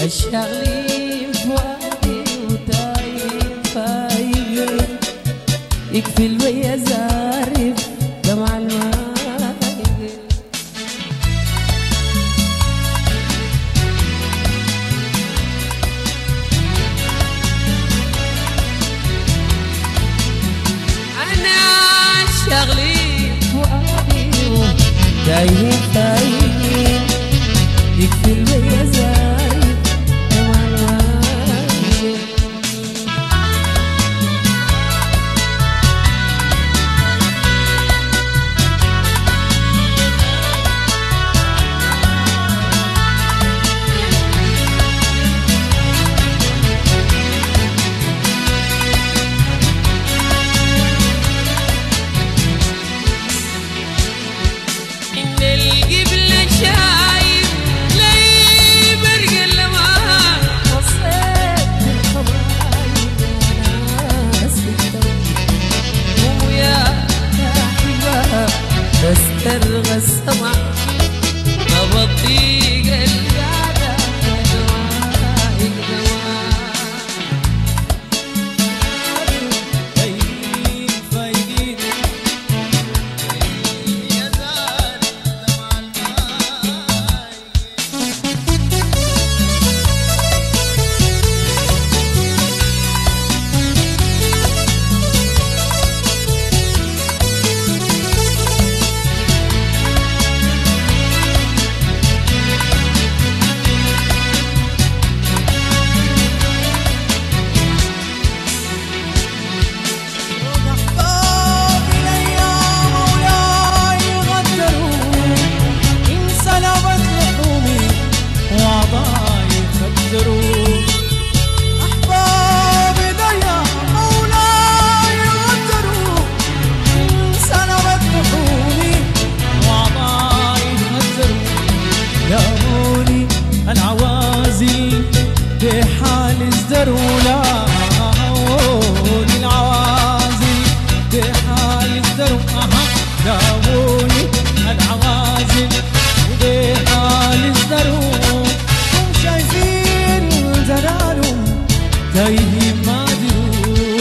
الشغلي فؤادي وتايب فايق يكفي الويا زارف دمع المايق. أنا شغلي فؤادي وتايب فايق يكفي الويا زارف دمع المايق. ترغى السمع ببطيق القعدة دواء فايقين فايقين يا زارف دمع الماي. بحال ازدروا لاوني العوازل بحال ازدروا لاوني العوازل بحال ازدروا هم شايفين زلالهم تايهين ما دروا.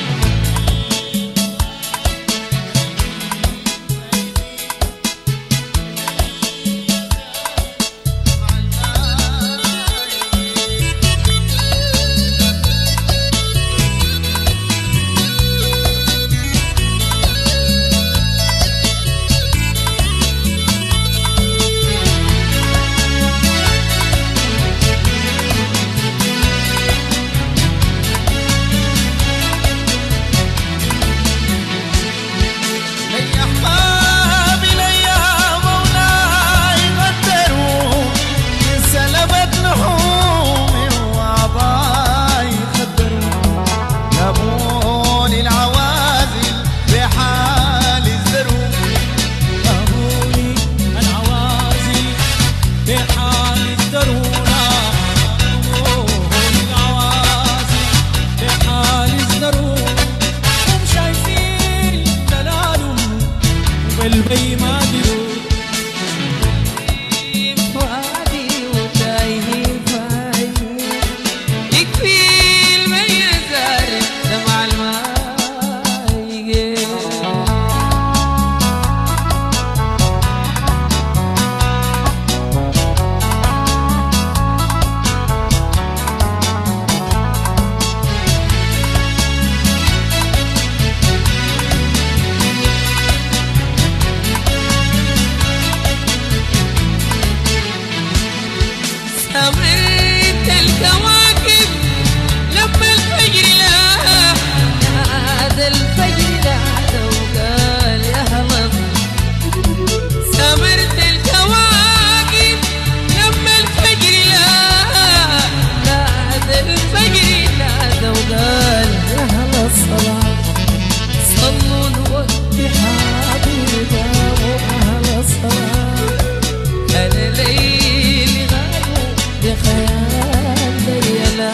والبي ما دروا فؤادي وتايه فايق يكفي المية زارف دمع المايق. سمرت الكواكب لما الفجر لاح نادى الفجر نادى وقال يا هضم. سمرت الكواكب لما الفجر لاح نادى الفجر نادى وقال يا هلا الصلاة صلوا الوقت حاضر داووا أهل الصلاة. أنا ليلي بخيال ليلا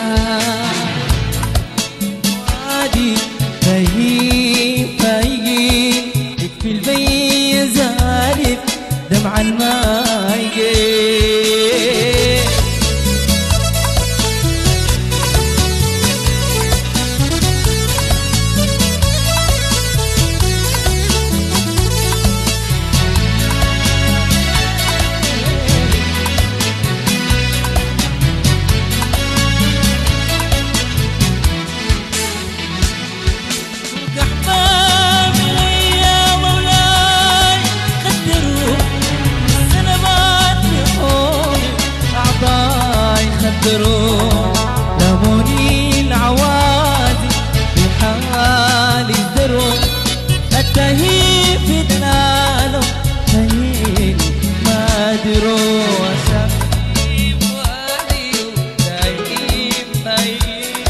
وادي فايقين فايقين يكفي البي زارف دمع المايق. الدروب لموني العوادي في حال الدروب التهيب في دلاله تهيب ما دروب شايف وادي وتهيب تهيب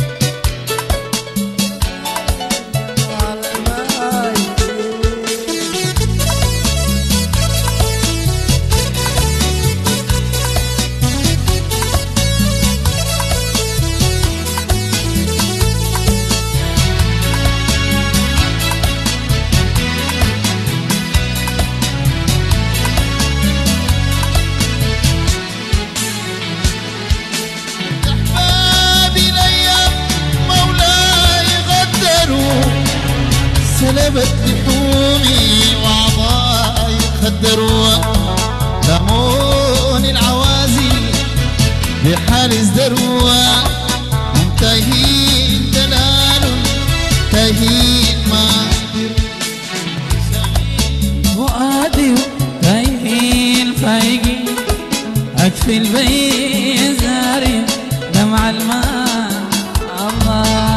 على الماي سلبت لحومي وأعضائي خدروا لمون العوازي بحال ازدروا منتهين دلال تهين ما فؤادي فايقين فايقين أكفي البي زاري دمع الماء الله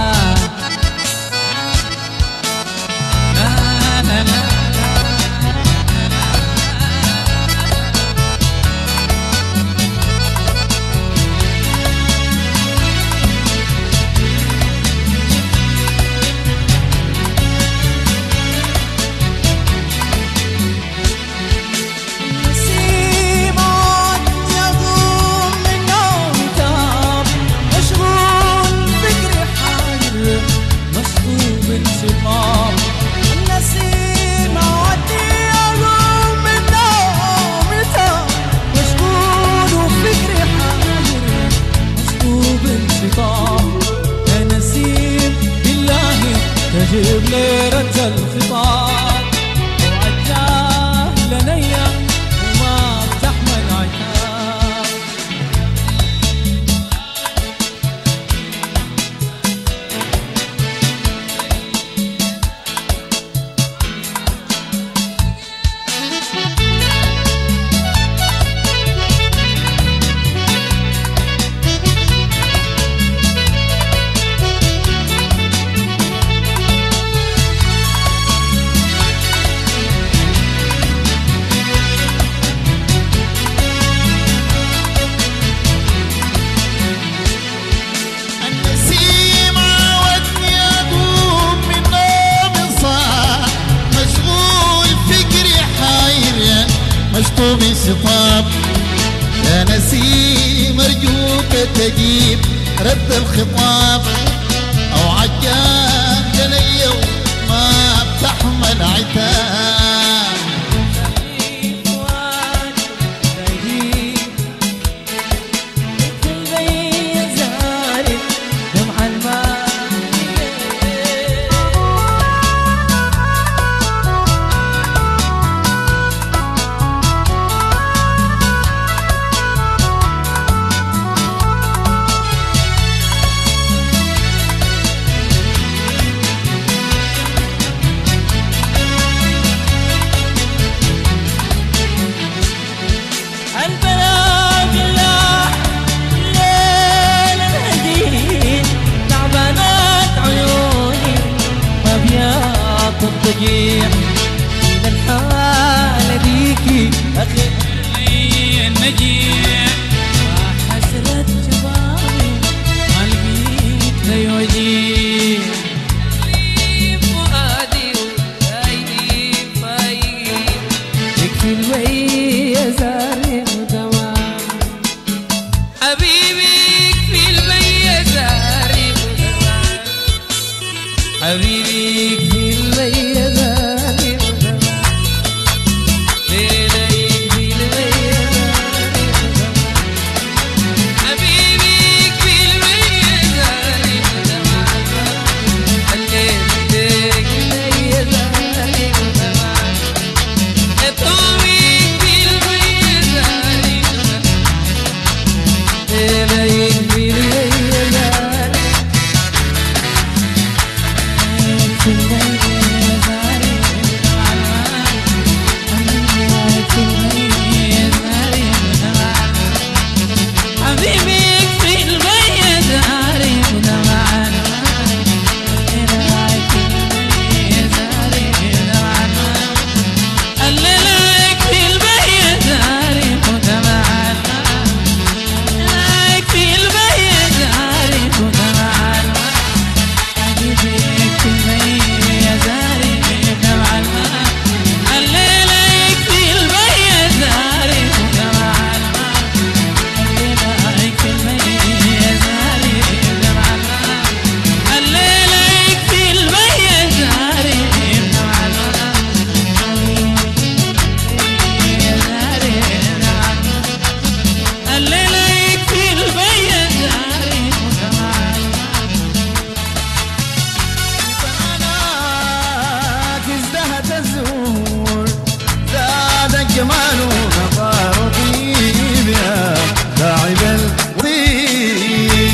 يا نسيم بالله تجيب لي رد الخطاب وعجاه لنيا وما بتحمل عتاب مشطوب سطاب يا نسيم أرجوك تجيب رد الخطاب أو عجاب جلي ما بتحمل عتاب تضيع من الحالة ديكي أخي النجيع وحسرة شبابي ما لقيت لي وجيع فؤادي وفايقين فايقين يكفي الوي يا زاري ودوام حبيبي يكفي الوي يا زاري ودوام حبيبي يكفي الجمال ونظار طيب يا لاعب الطيب.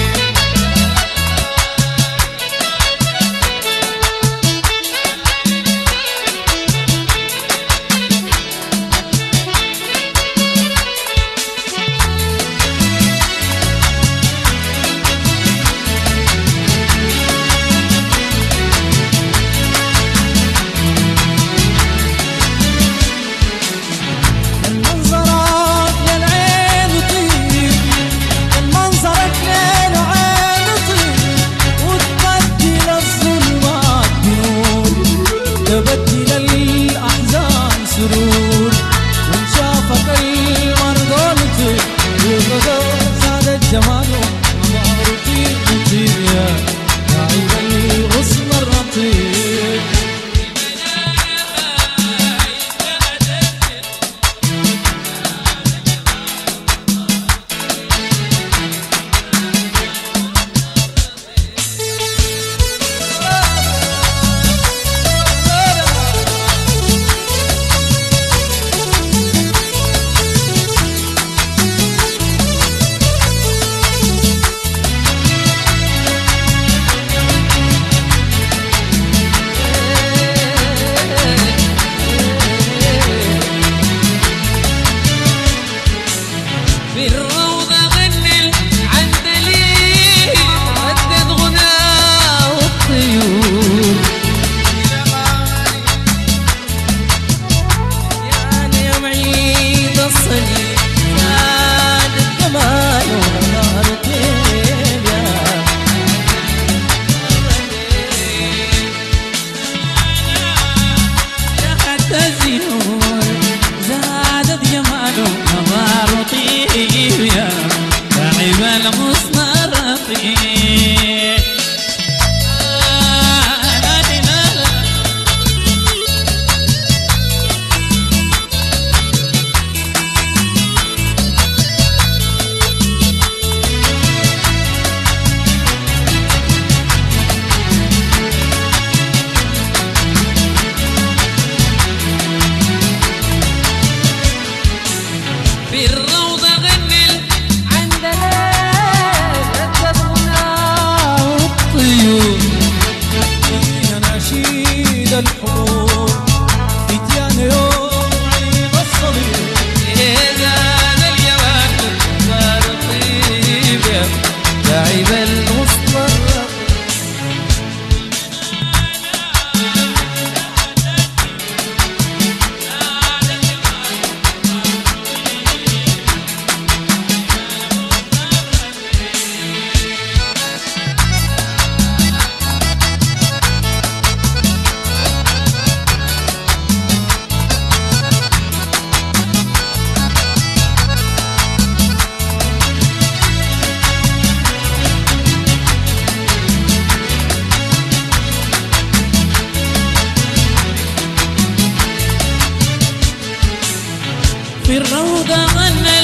في الروضة غنى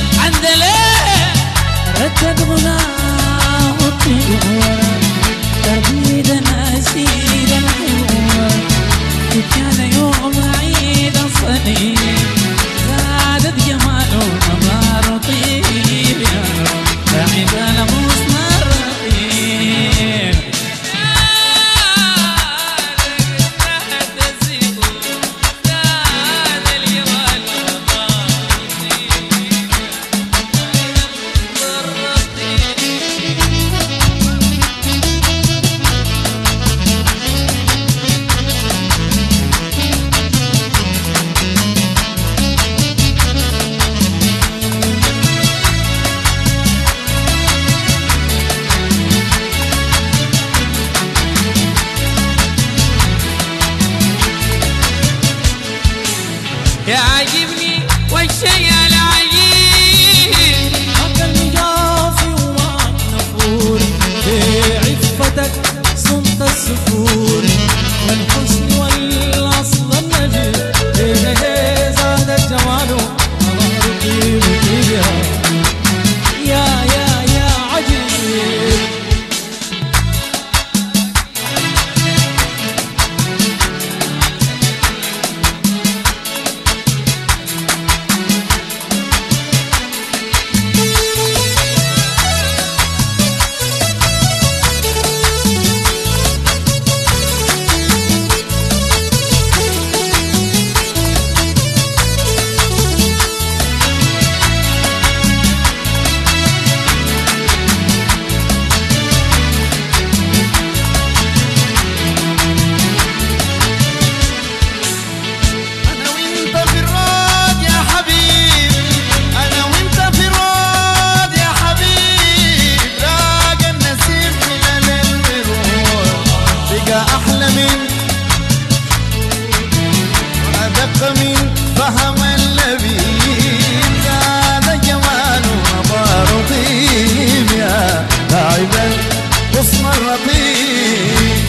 العندلية رتب غناه الطيور ترديد نسيد الحوار كان يوم عيد الصليب زادت جماله نظار طيب يا رب تعب المصنع الرقيب الحبيب زاد جمال ونظار طيب يا تعب الغصن الرطيب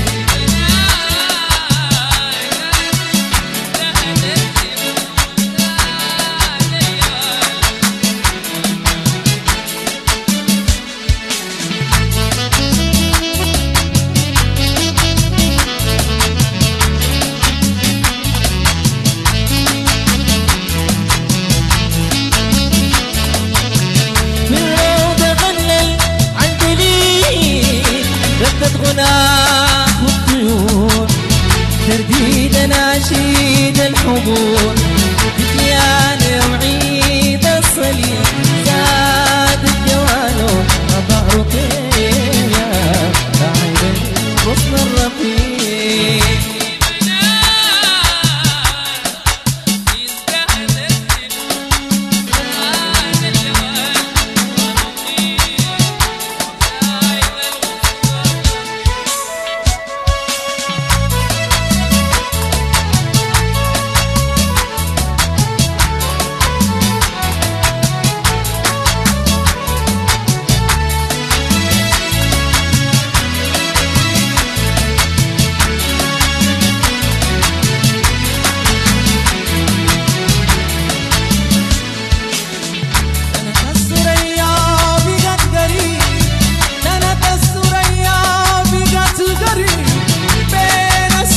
غناه الطيور ترديد ناشيد الحبور بكيان وعيد الصليب زاد الجوال نظر طيب يا تعب الغصن الرفيق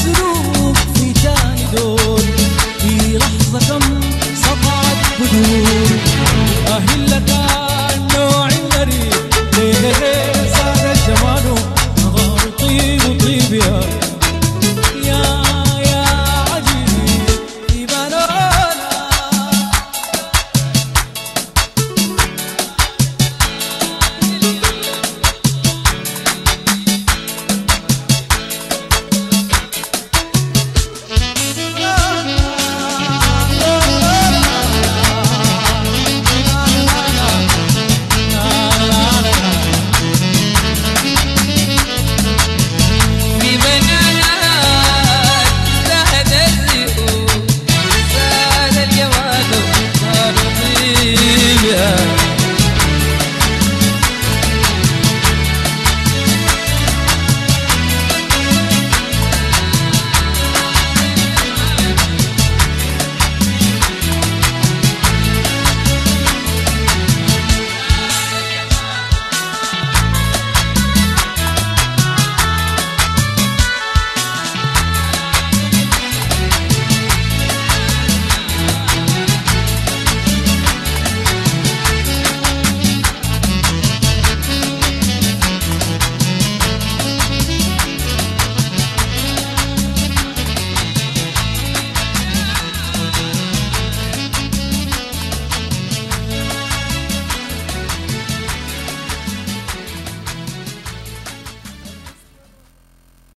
بدون